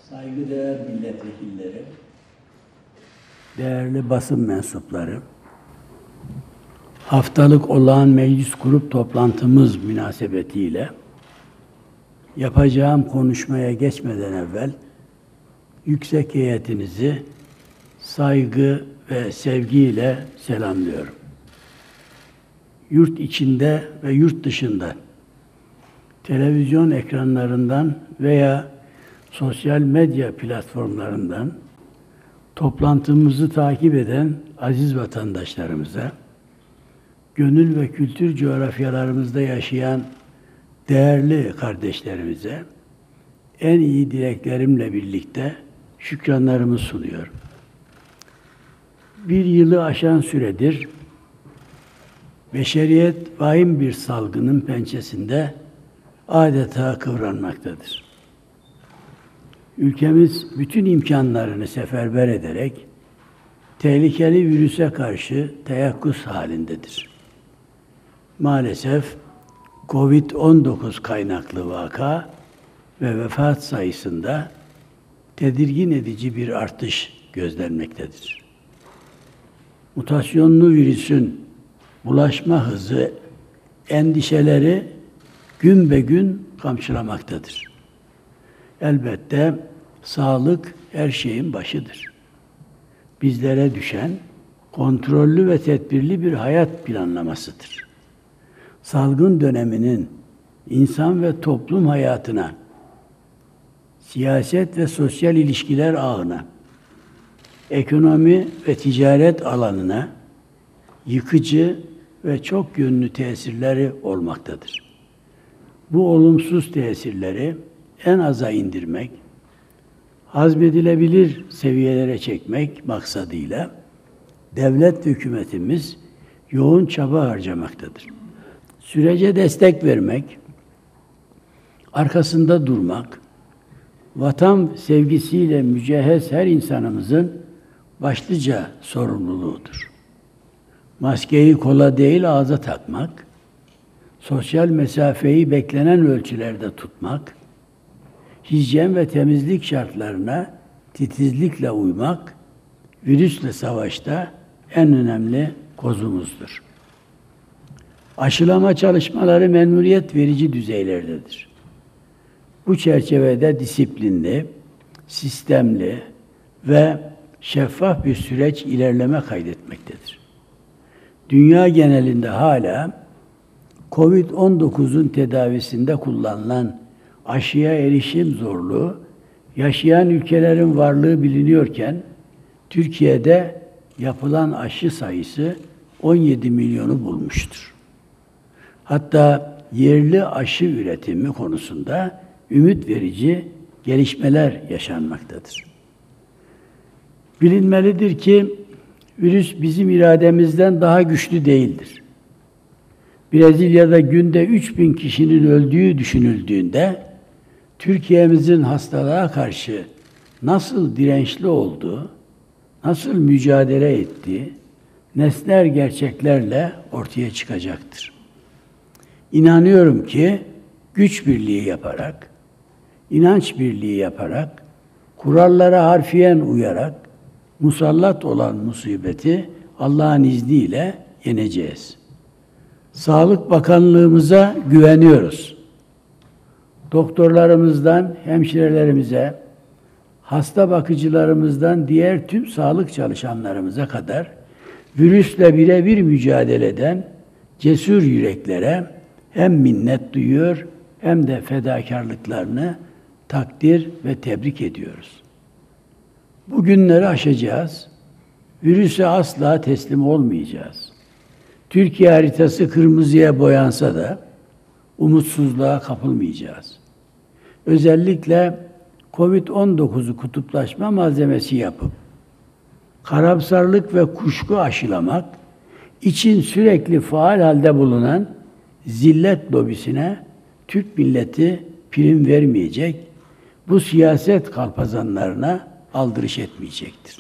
Saygıdeğer milletvekilleri, değerli basın mensupları, haftalık olağan meclis grup toplantımız münasebetiyle yapacağım konuşmaya geçmeden evvel yüksek heyetinizi saygı ve sevgiyle selamlıyorum. Yurt içinde ve yurt dışında televizyon ekranlarından veya sosyal medya platformlarından toplantımızı takip eden aziz vatandaşlarımıza, gönül ve kültür coğrafyalarımızda yaşayan değerli kardeşlerimize en iyi dileklerimle birlikte şükranlarımı sunuyorum. Bir yılı aşan süredir beşeriyet vahim bir salgının pençesinde adeta kıvranmaktadır. Ülkemiz bütün imkanlarını seferber ederek tehlikeli virüse karşı teyakkuz halindedir. Maalesef COVID-19 kaynaklı vaka ve vefat sayısında tedirgin edici bir artış gözlenmektedir. Mutasyonlu virüsün bulaşma hızı endişeleri gün be gün kamçılamaktadır. Elbette sağlık her şeyin başıdır. Bizlere düşen kontrollü ve tedbirli bir hayat planlamasıdır. Salgın döneminin insan ve toplum hayatına, siyaset ve sosyal ilişkiler ağına, ekonomi ve ticaret alanına yıkıcı ve çok yönlü tesirleri olmaktadır. Bu olumsuz tesirleri en aza indirmek, hazmedilebilir seviyelere çekmek maksadıyla devlet ve hükümetimiz yoğun çaba harcamaktadır. Sürece destek vermek, arkasında durmak, vatan sevgisiyle mücehhez her insanımızın başlıca sorumluluğudur. Maskeyi kola değil ağza takmak, sosyal mesafeyi beklenen ölçülerde tutmak, hijyen ve temizlik şartlarına titizlikle uymak, virüsle savaşta en önemli kozumuzdur. Aşılama çalışmaları memnuniyet verici düzeylerdedir. Bu çerçevede disiplinli, sistemli ve şeffaf bir süreç ilerleme kaydetmektedir. Dünya genelinde hala COVID-19'un tedavisinde kullanılan aşıya erişim zorluğu, yaşayan ülkelerin varlığı biliniyorken, Türkiye'de yapılan aşı sayısı 17 milyonu bulmuştur. Hatta yerli aşı üretimi konusunda ümit verici gelişmeler yaşanmaktadır. Bilinmelidir ki, virüs bizim irademizden daha güçlü değildir. Brezilya'da günde 3000 kişinin öldüğü düşünüldüğünde, Türkiye'mizin hastalığa karşı nasıl dirençli olduğu, nasıl mücadele ettiği, nesnel gerçeklerle ortaya çıkacaktır. İnanıyorum ki, güç birliği yaparak, inanç birliği yaparak, kurallara harfiyen uyarak, musallat olan musibeti Allah'ın izniyle yeneceğiz. Sağlık Bakanlığımıza güveniyoruz. Doktorlarımızdan hemşirelerimize, hasta bakıcılarımızdan diğer tüm sağlık çalışanlarımıza kadar virüsle birebir mücadele eden cesur yüreklere hem minnet duyuyor hem de fedakarlıklarını takdir ve tebrik ediyoruz. Bu günleri aşacağız. Virüse asla teslim olmayacağız. Türkiye haritası kırmızıya boyansa da umutsuzluğa kapılmayacağız. Özellikle COVID-19'u kutuplaşma malzemesi yapıp karamsarlık ve kuşku aşılamak için sürekli faal halde bulunan zillet lobisine Türk milleti prim vermeyecek, bu siyaset kalpazanlarına aldırış etmeyecektir.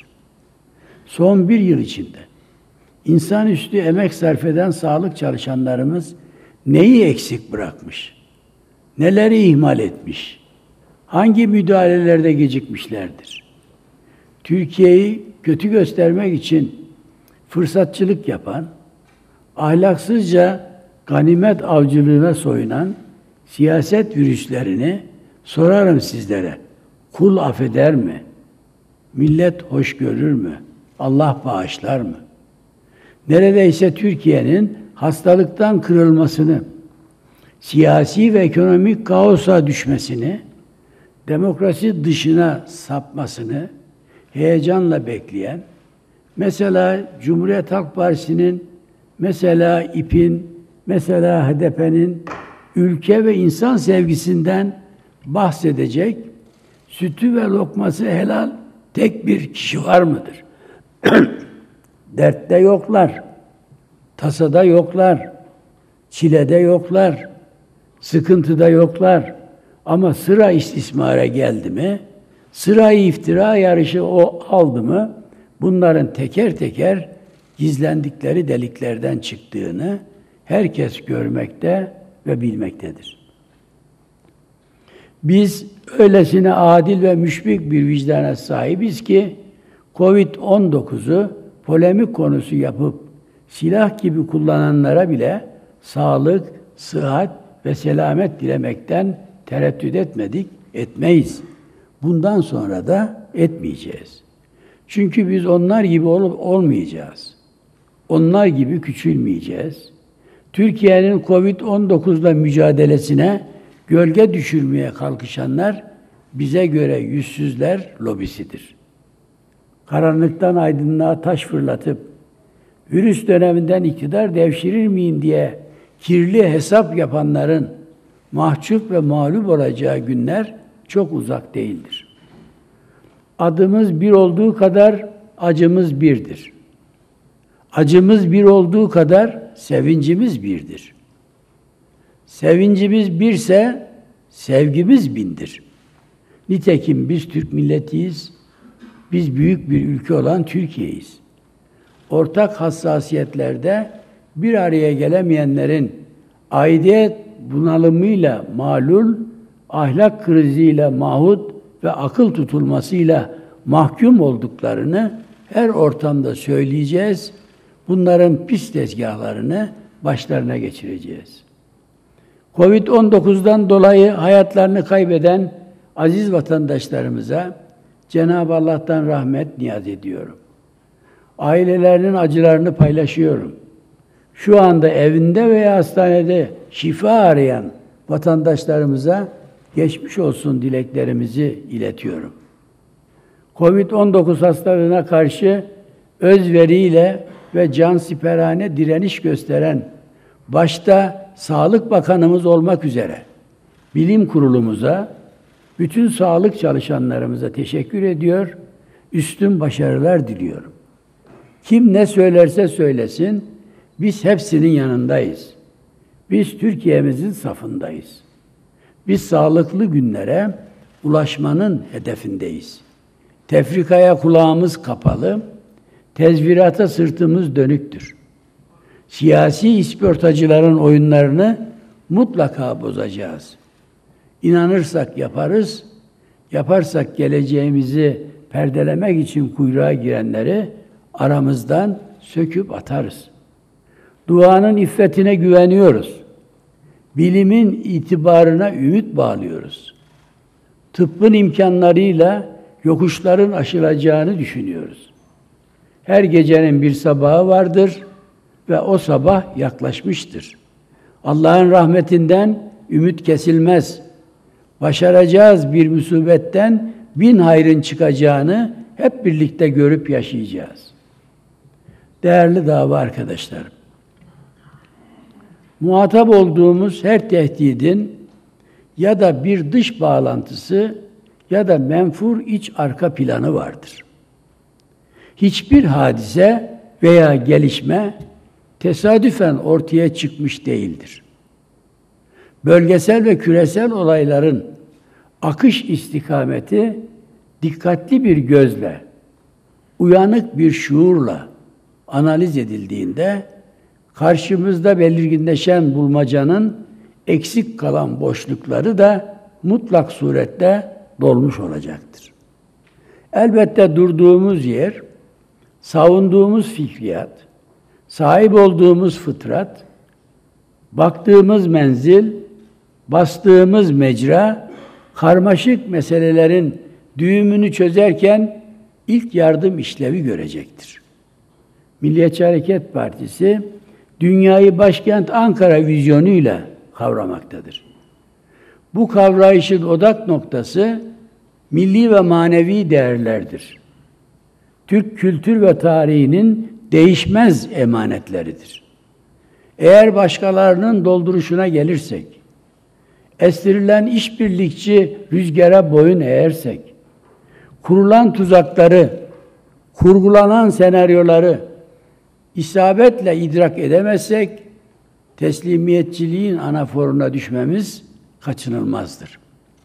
Son bir yıl içinde insanüstü emek sarf eden sağlık çalışanlarımız neyi eksik bırakmış, neleri ihmal etmiş, hangi müdahalelerde gecikmişlerdir? Türkiye'yi kötü göstermek için fırsatçılık yapan, ahlaksızca ganimet avcılığına soyunan siyaset virüslerini sorarım sizlere. Kul affeder mi? Millet hoş görür mü? Allah bağışlar mı? Neredeyse Türkiye'nin hastalıktan kırılmasını, siyasi ve ekonomik kaosa düşmesini, demokrasi dışına sapmasını heyecanla bekleyen, mesela Cumhuriyet Halk Partisi'nin, mesela İP'in, mesela HDP'nin ülke ve insan sevgisinden bahsedecek, sütü ve lokması helal tek bir kişi var mıdır? Dertte yoklar, tasada yoklar, çilede yoklar, sıkıntıda yoklar. Ama sıra istismara geldi mi, sırayı iftira yarışı o aldı mı, bunların teker teker gizlendikleri deliklerden çıktığını herkes görmekte ve bilmektedir. Biz öylesine adil ve müşfik bir vicdana sahibiz ki Covid-19'u polemik konusu yapıp silah gibi kullananlara bile sağlık, sıhhat ve selamet dilemekten tereddüt etmedik, etmeyiz. Bundan sonra da etmeyeceğiz. Çünkü biz onlar gibi olmayacağız. Onlar gibi küçülmeyeceğiz. Türkiye'nin Covid-19'la mücadelesine gölge düşürmeye kalkışanlar bize göre yüzsüzler lobisidir. Karanlıktan aydınlığa taş fırlatıp virüs döneminden iktidar devşirir miyim diye kirli hesap yapanların mahcup ve mağlup olacağı günler çok uzak değildir. Adımız bir olduğu kadar acımız birdir. Acımız bir olduğu kadar sevincimiz birdir. Sevincimiz birse sevgimiz bindir. Nitekim biz Türk milletiyiz. Biz büyük bir ülke olan Türkiye'yiz. Ortak hassasiyetlerde bir araya gelemeyenlerin aidiyet bunalımıyla malul, ahlak kriziyle mahut ve akıl tutulmasıyla mahkum olduklarını her ortamda söyleyeceğiz. Bunların pis tezgahlarını başlarına geçireceğiz. Covid-19'dan dolayı hayatlarını kaybeden aziz vatandaşlarımıza Cenab-ı Allah'tan rahmet niyaz ediyorum. Ailelerinin acılarını paylaşıyorum. Şu anda evinde veya hastanede şifa arayan vatandaşlarımıza geçmiş olsun dileklerimizi iletiyorum. Covid-19 hastalığına karşı özveriyle ve cansiperane direniş gösteren, başta Sağlık Bakanımız olmak üzere bilim kurulumuza, bütün sağlık çalışanlarımıza teşekkür ediyor, üstün başarılar diliyorum. Kim ne söylerse söylesin, biz hepsinin yanındayız. Biz Türkiye'mizin safındayız. Biz sağlıklı günlere ulaşmanın hedefindeyiz. Tefrikaya kulağımız kapalı, tezvirata sırtımız dönüktür. Siyasi ispiyotacıların oyunlarını mutlaka bozacağız. İnanırsak yaparız, yaparsak geleceğimizi perdelemek için kuyruğa girenleri aramızdan söküp atarız. Duanın iffetine güveniyoruz. Bilimin itibarına ümit bağlıyoruz. Tıbbın imkanlarıyla yokuşların aşılacağını düşünüyoruz. Her gecenin bir sabahı vardır ve o sabah yaklaşmıştır. Allah'ın rahmetinden ümit kesilmez. Başaracağız bir musibetten 1000 hayrın çıkacağını hep birlikte görüp yaşayacağız. Değerli dava arkadaşlarım, muhatap olduğumuz her tehdidin ya da bir dış bağlantısı ya da menfur iç arka planı vardır. Hiçbir hadise veya gelişme tesadüfen ortaya çıkmış değildir. Bölgesel ve küresel olayların akış istikameti dikkatli bir gözle, uyanık bir şuurla analiz edildiğinde karşımızda belirginleşen bulmacanın eksik kalan boşlukları da mutlak surette dolmuş olacaktır. Elbette durduğumuz yer, savunduğumuz fikriyat, sahip olduğumuz fıtrat, baktığımız menzil, bastığımız mecra, karmaşık meselelerin düğümünü çözerken ilk yardım işlevi görecektir. Milliyetçi Hareket Partisi, dünyayı başkent Ankara vizyonuyla kavramaktadır. Bu kavrayışın odak noktası milli ve manevi değerlerdir. Türk kültür ve tarihinin değişmez emanetleridir. Eğer başkalarının dolduruşuna gelirsek, estirilen işbirlikçi rüzgara boyun eğersek, kurulan tuzakları, kurgulanan senaryoları isabetle idrak edemezsek, teslimiyetçiliğin anaforuna düşmemiz kaçınılmazdır.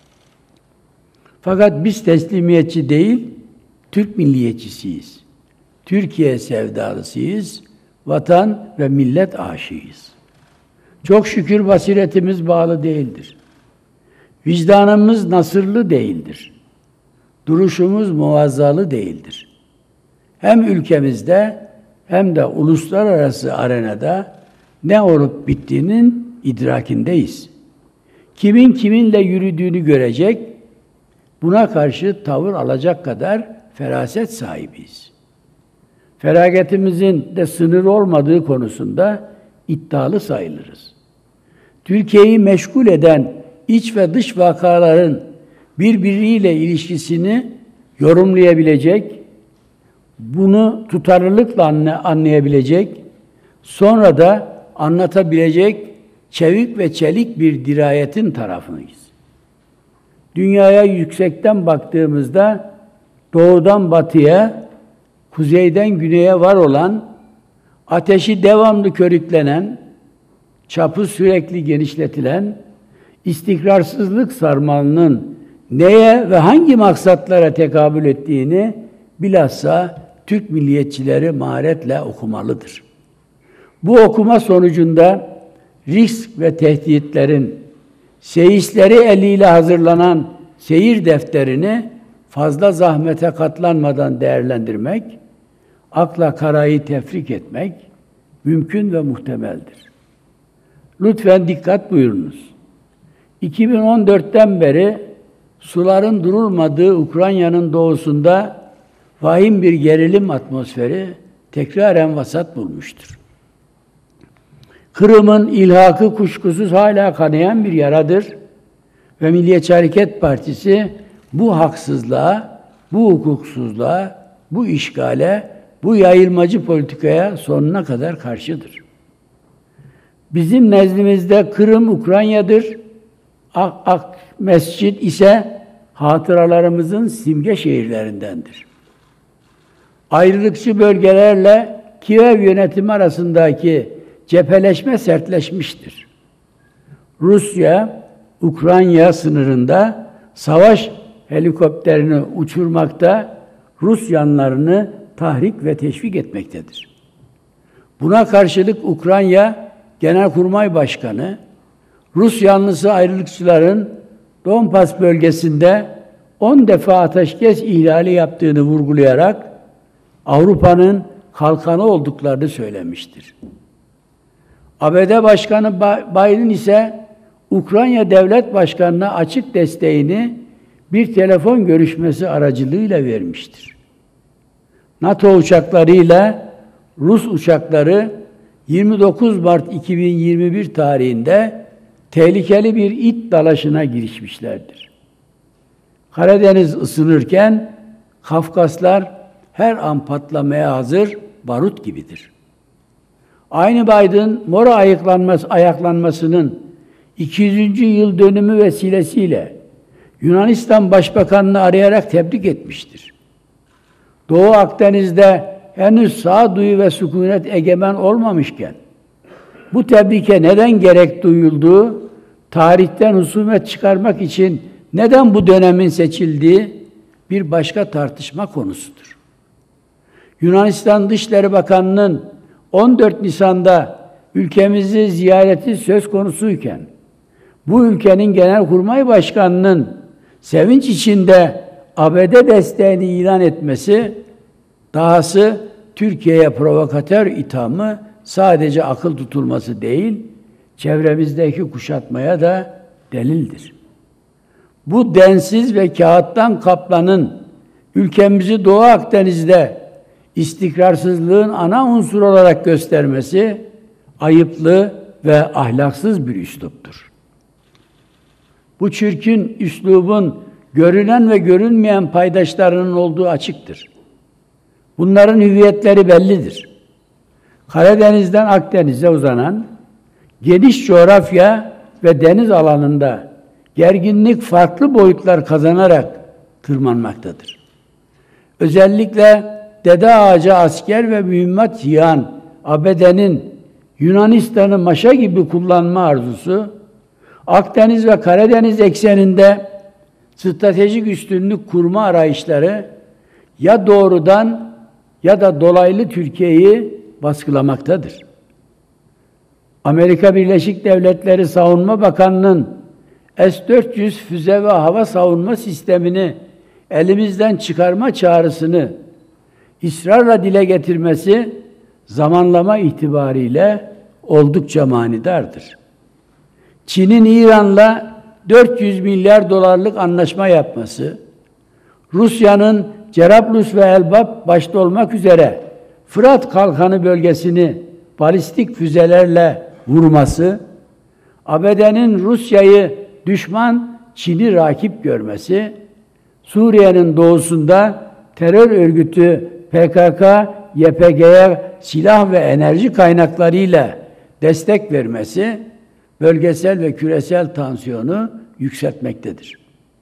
Fakat biz teslimiyetçi değil, Türk milliyetçisiyiz. Türkiye sevdalısıyız, vatan ve millet aşığıyız. Çok şükür basiretimiz bağlı değildir. Vicdanımız nasırlı değildir. Duruşumuz muvazzalı değildir. Hem ülkemizde hem de uluslararası arenada ne olup bittiğinin idrakindeyiz. Kimin kiminle yürüdüğünü görecek, buna karşı tavır alacak kadar feraset sahibiyiz. Feragetimizin de sınır olmadığı konusunda iddialı sayılırız. Türkiye'yi meşgul eden iç ve dış vakaların birbiriyle ilişkisini yorumlayabilecek, bunu tutarlılıkla anlayabilecek, sonra da anlatabilecek çevik ve çelik bir dirayetin tarafındayız. Dünyaya yüksekten baktığımızda doğudan batıya, kuzeyden güneye var olan, ateşi devamlı körüklenen, çapı sürekli genişletilen, istikrarsızlık sarmalının neye ve hangi maksatlara tekabül ettiğini bilhassa Türk milliyetçileri maharetle okumalıdır. Bu okuma sonucunda risk ve tehditlerin seyisleri eliyle hazırlanan seyir defterini fazla zahmete katlanmadan değerlendirmek, akla karayı tefrik etmek mümkün ve muhtemeldir. Lütfen dikkat buyurunuz. 2014'ten beri suların durulmadığı Ukrayna'nın doğusunda vahim bir gerilim atmosferi tekraren vasat bulmuştur. Kırım'ın ilhakı kuşkusuz hala kanayan bir yaradır ve Milliyetçi Hareket Partisi bu haksızlığa, bu hukuksuzluğa, bu işgale, bu yayılmacı politikaya sonuna kadar karşıdır. Bizim nezdimizde Kırım Ukrayna'dır, Ak Mescid ise hatıralarımızın simge şehirlerindendir. Ayrılıkçı bölgelerle Kiev yönetimi arasındaki cepheleşme sertleşmiştir. Rusya, Ukrayna sınırında savaş helikopterini uçurmakta, Rus yanlarını tahrik ve teşvik etmektedir. Buna karşılık Ukrayna Genelkurmay Başkanı, Rus yanlısı ayrılıkçıların Donbas bölgesinde 10 defa ateşkes ihlali yaptığını vurgulayarak Avrupa'nın kalkanı olduklarını söylemiştir. ABD Başkanı Biden ise Ukrayna Devlet Başkanı'na açık desteğini bir telefon görüşmesi aracılığıyla vermiştir. NATO uçaklarıyla Rus uçakları 29 Mart 2021 tarihinde tehlikeli bir it dalaşına girişmişlerdir. Karadeniz ısınırken Kafkaslar her an patlamaya hazır barut gibidir. Aynı Biden, Mora ayaklanmasının 200. yıl dönümü vesilesiyle Yunanistan Başbakanı'nı arayarak tebrik etmiştir. Doğu Akdeniz'de henüz sağduyu ve sükunet egemen olmamışken, bu tebrike neden gerek duyulduğu, tarihten husumet çıkarmak için neden bu dönemin seçildiği bir başka tartışma konusudur. Yunanistan Dışişleri Bakanı'nın 14 Nisan'da ülkemizi ziyareti söz konusuyken, bu ülkenin Genelkurmay Başkanı'nın sevinç içinde ABD desteğini ilan etmesi, dahası Türkiye'ye provokatör ithamı sadece akıl tutulması değil, çevremizdeki kuşatmaya da delildir. Bu densiz ve kağıttan kaplanın ülkemizi Doğu Akdeniz'de istikrarsızlığın ana unsur olarak göstermesi ayıplı ve ahlaksız bir üsluptur. Bu çirkin üslubun görünen ve görünmeyen paydaşlarının olduğu açıktır. Bunların hüviyetleri bellidir. Karadeniz'den Akdeniz'e uzanan geniş coğrafya ve deniz alanında gerginlik farklı boyutlar kazanarak tırmanmaktadır. Özellikle dede ağacı asker ve mühimmat yığan ABD'nin Yunanistan'ı maşa gibi kullanma arzusu, Akdeniz ve Karadeniz ekseninde stratejik üstünlük kurma arayışları ya doğrudan ya da dolaylı Türkiye'yi baskılamaktadır. Amerika Birleşik Devletleri Savunma Bakanı'nın S-400 füze ve hava savunma sistemini elimizden çıkarma çağrısını ısrarla dile getirmesi zamanlama itibariyle oldukça manidardır. Çin'in İran'la 400 milyar dolarlık anlaşma yapması, Rusya'nın Cerablus ve Elbap başta olmak üzere Fırat Kalkanı bölgesini balistik füzelerle vurması, ABD'nin Rusya'yı düşman, Çin'i rakip görmesi, Suriye'nin doğusunda terör örgütü PKK, YPG'ye silah ve enerji kaynaklarıyla destek vermesi, bölgesel ve küresel tansiyonu yükseltmektedir.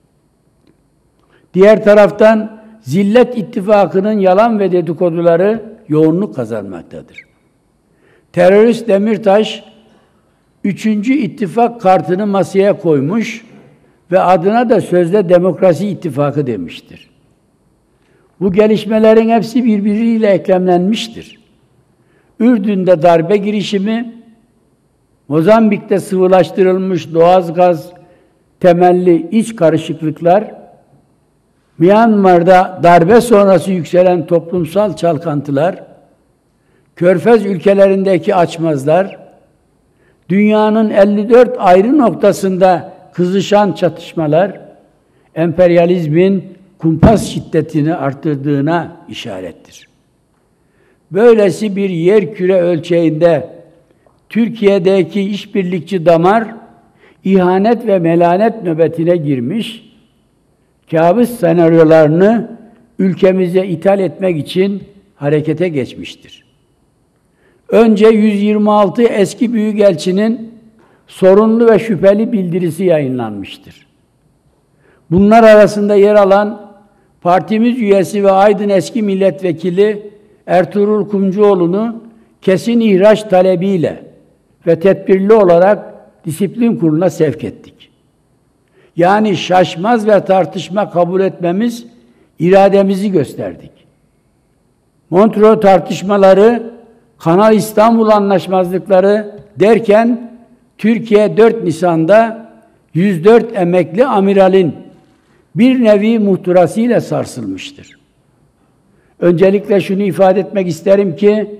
Diğer taraftan Zillet İttifakı'nın yalan ve dedikoduları yoğunluk kazanmaktadır. Terörist Demirtaş, 3. ittifak kartını masaya koymuş ve adına da sözde Demokrasi İttifakı demiştir. Bu gelişmelerin hepsi birbiriyle eklemlenmiştir. Ürdün'de darbe girişimi, Mozambik'te sıvılaştırılmış doğalgaz temelli iç karışıklıklar, Myanmar'da darbe sonrası yükselen toplumsal çalkantılar, Körfez ülkelerindeki açmazlar, dünyanın 54 ayrı noktasında kızışan çatışmalar, emperyalizmin kumpas şiddetini arttırdığına işarettir. Böylesi bir yerküre ölçeğinde Türkiye'deki işbirlikçi damar, ihanet ve melanet nöbetine girmiş, kabus senaryolarını ülkemize ithal etmek için harekete geçmiştir. Önce 126 eski büyükelçinin sorunlu ve şüpheli bildirisi yayınlanmıştır. Bunlar arasında yer alan partimiz üyesi ve Aydın eski milletvekili Ertuğrul Kumcuoğlu'nu kesin ihraç talebiyle ve tedbirli olarak disiplin kuruluna sevk ettik. Yani şaşmaz ve tartışma kabul etmemiz irademizi gösterdik. Montreux tartışmaları, Kanal İstanbul anlaşmazlıkları derken Türkiye 4 Nisan'da 104 emekli amiralin bir nevi muhtırasıyla sarsılmıştır. Öncelikle şunu ifade etmek isterim ki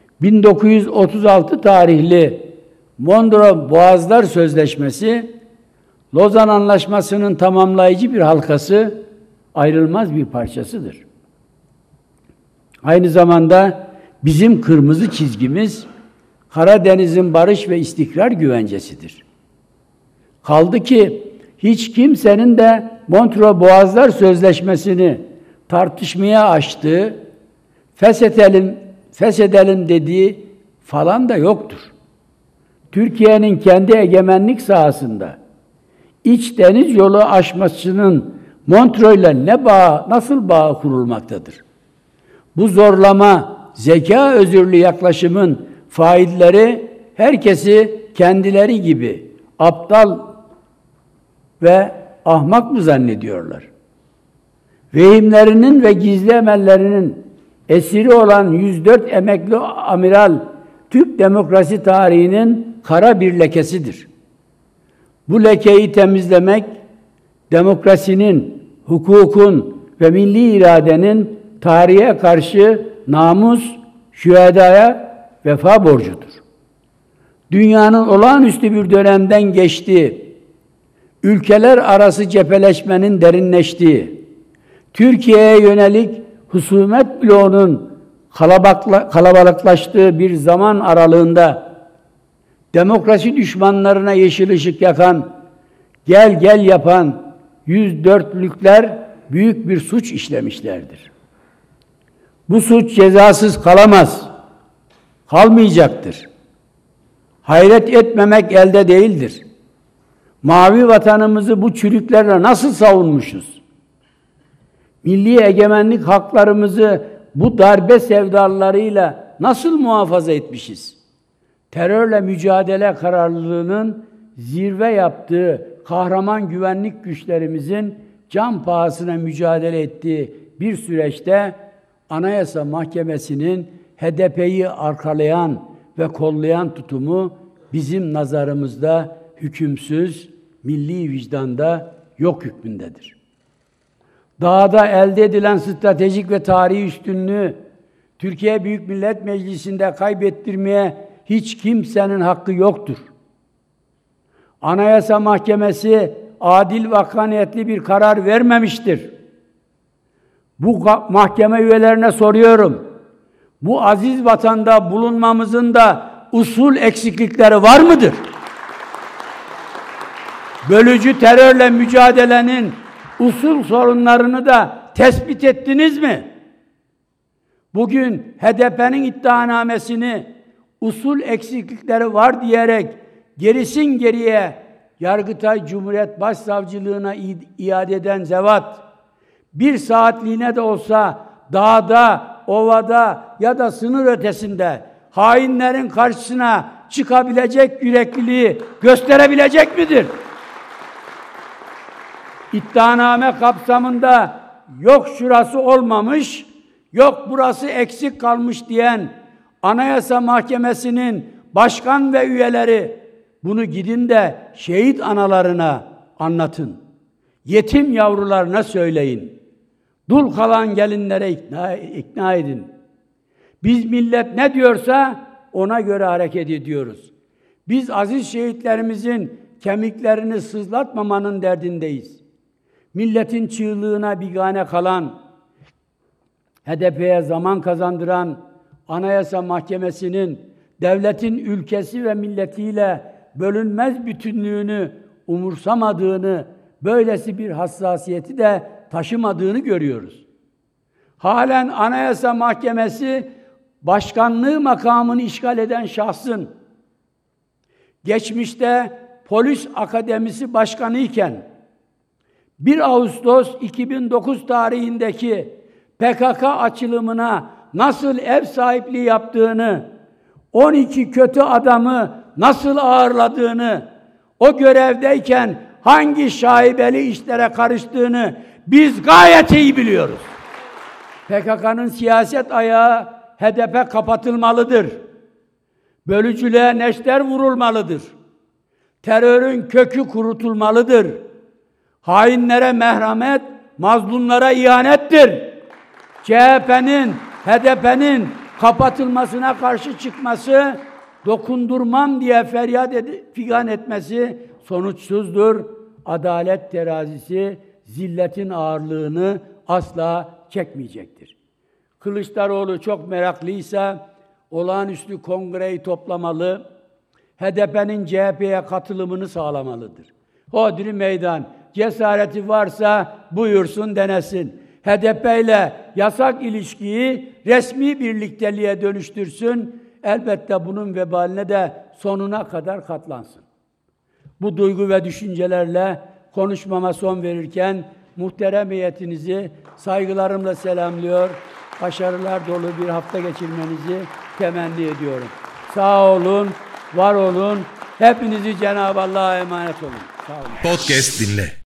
1936 tarihli Mondros Boğazlar Sözleşmesi, Lozan Anlaşması'nın tamamlayıcı bir halkası, ayrılmaz bir parçasıdır. Aynı zamanda bizim kırmızı çizgimiz Karadeniz'in barış ve istikrar güvencesidir. Kaldı ki hiç kimsenin de Montreux Boğazlar Sözleşmesi'ni tartışmaya açtığı, feshedelim dediği falan da yoktur. Türkiye'nin kendi egemenlik sahasında iç deniz yolu aşmasının Montreux'le nasıl bağ kurulmaktadır? Bu zorlama, zeka özürlü yaklaşımın failleri herkesi kendileri gibi aptal ve ahmak mı zannediyorlar? Vehimlerinin ve gizli emellerinin esiri olan 104 emekli amiral Türk demokrasi tarihinin kara bir lekesidir. Bu lekeyi temizlemek demokrasinin, hukukun ve milli iradenin tarihe karşı namus, şühedaya vefa borcudur. Dünyanın olağanüstü bir dönemden geçtiği, ülkeler arası cepheleşmenin derinleştiği, Türkiye'ye yönelik husumet bloğunun kalabalıklaştığı bir zaman aralığında demokrasi düşmanlarına yeşil ışık yakan, gel gel yapan 104'lükler büyük bir suç işlemişlerdir. Bu suç cezasız kalamaz, kalmayacaktır. Hayret etmemek elde değildir. Mavi vatanımızı bu çürüklerle nasıl savunmuşuz? Milli egemenlik haklarımızı bu darbe sevdalarıyla nasıl muhafaza etmişiz? Terörle mücadele kararlılığının zirve yaptığı kahraman güvenlik güçlerimizin can pahasına mücadele ettiği bir süreçte Anayasa Mahkemesi'nin HDP'yi arkalayan ve kollayan tutumu bizim nazarımızda hükümsüz, milli vicdanda yok hükmündedir. Dahada elde edilen stratejik ve tarihi üstünlüğü Türkiye Büyük Millet Meclisi'nde kaybettirmeye hiç kimsenin hakkı yoktur. Anayasa Mahkemesi adil ve hakkaniyetli bir karar vermemiştir. Bu mahkeme üyelerine soruyorum. Bu aziz vatanda bulunmamızın da usul eksiklikleri var mıdır? Bölücü terörle mücadelenin usul sorunlarını da tespit ettiniz mi? Bugün HDP'nin iddianamesini usul eksiklikleri var diyerek gerisin geriye Yargıtay Cumhuriyet Başsavcılığına iade eden zevat, bir saatliğine de olsa dağda, ovada ya da sınır ötesinde hainlerin karşısına çıkabilecek yürekliliği gösterebilecek midir? İddianame kapsamında yok şurası olmamış, yok burası eksik kalmış diyen Anayasa Mahkemesi'nin başkan ve üyeleri bunu gidin de şehit analarına anlatın. Yetim yavrularına söyleyin. Dul kalan gelinlere ikna edin. Biz millet ne diyorsa ona göre hareket ediyoruz. Biz aziz şehitlerimizin kemiklerini sızlatmamanın derdindeyiz. Milletin çığlığına bigane kalan, HDP'ye zaman kazandıran Anayasa Mahkemesi'nin devletin ülkesi ve milletiyle bölünmez bütünlüğünü umursamadığını, böylesi bir hassasiyeti de taşımadığını görüyoruz. Halen Anayasa Mahkemesi başkanlığı makamını işgal eden şahsın geçmişte Polis Akademisi Başkanı iken 1 Ağustos 2009 tarihindeki PKK açılımına nasıl ev sahipliği yaptığını, 12 kötü adamı nasıl ağırladığını, o görevdeyken hangi şaibeli işlere karıştığını biz gayet iyi biliyoruz. PKK'nın siyaset ayağı HDP kapatılmalıdır. Bölücülüğe neşter vurulmalıdır. Terörün kökü kurutulmalıdır. Hainlere merhamet, mazlumlara ihanettir. CHP'nin, HDP'nin kapatılmasına karşı çıkması, dokundurmam diye figan etmesi sonuçsuzdur. Adalet terazisi zilletin ağırlığını asla çekmeyecektir. Kılıçdaroğlu çok meraklıysa olağanüstü kongreyi toplamalı, HDP'nin CHP'ye katılımını sağlamalıdır. Hodri meydan, cesareti varsa buyursun denesin. HDP ile yasak ilişkiyi resmi birlikteliğe dönüştürsün. Elbette bunun vebaline de sonuna kadar katlansın. Bu duygu ve düşüncelerle konuşmama son verirken muhterem heyetinizi saygılarımla selamlıyor. Başarılar dolu bir hafta geçirmenizi temenni ediyorum. Sağ olun, var olun. Hepinizi Cenab-ı Allah'a emanet olun. Sağ olun. Podcast dinle.